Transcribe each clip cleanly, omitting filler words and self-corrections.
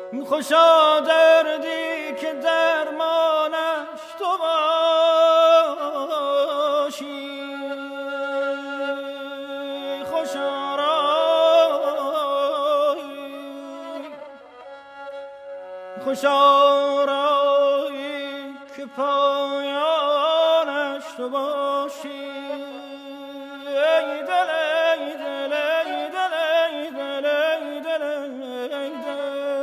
خوشا دردی که درمانش تو باشی، خوشا رایی، خوشا رایی که پایانش تو باشی. ای دل ای دل ای دل ای دل ای دل ای دل.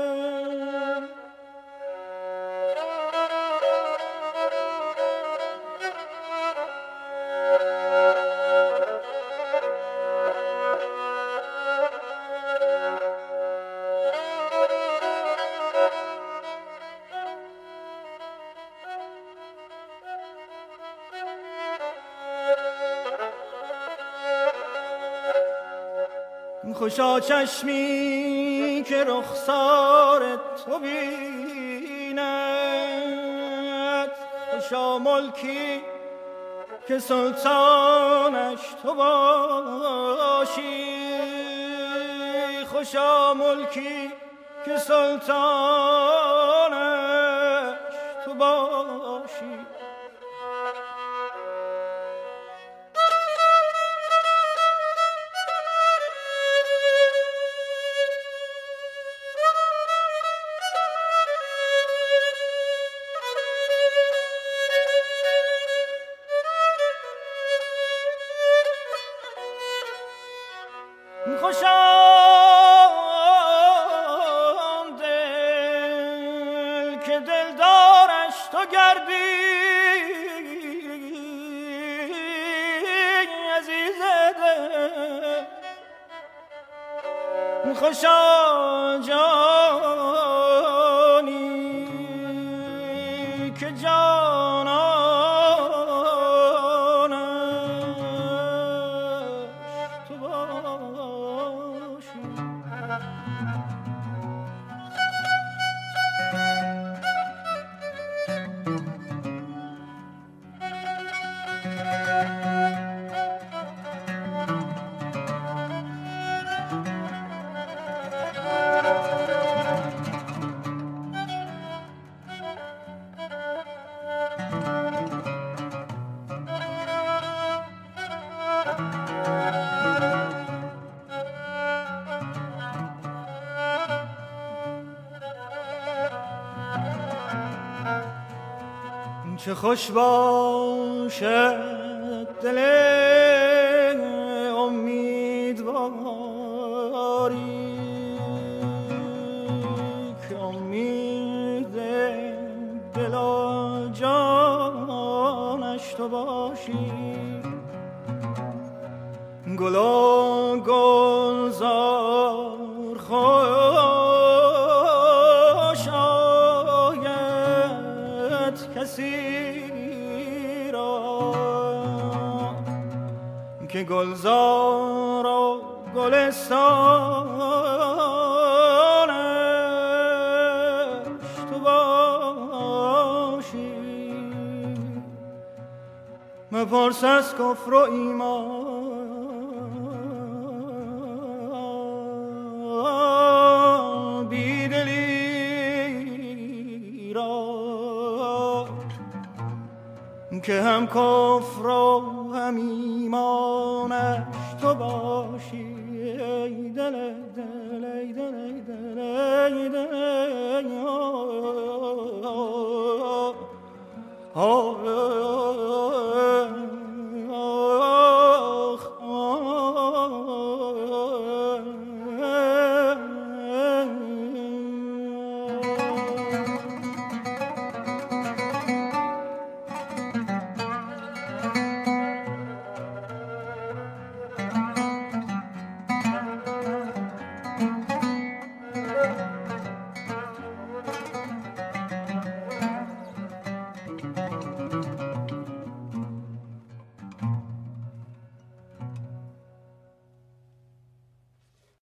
خوشا چشمی که رخسار تو بیند، خوشا ملکی که سلطانش تو باشی، خوشا ملکی که سلطانش تو باشی. خوشا دل که دلدارش تو گردی، عزیز دل. خوشا جانی که جانانش تو باشی. چه خوش باشد دل امیدواری که امید دل و جانش تو باشی. گل و گلزار خوش آید کسی که گلزار و گلستانش تو باشی. مپرس از کفر و ایمان بیدلی را که هم کفر و هم ایمانش تو باشی. ای دل دل ای دل ای دل ای دل ای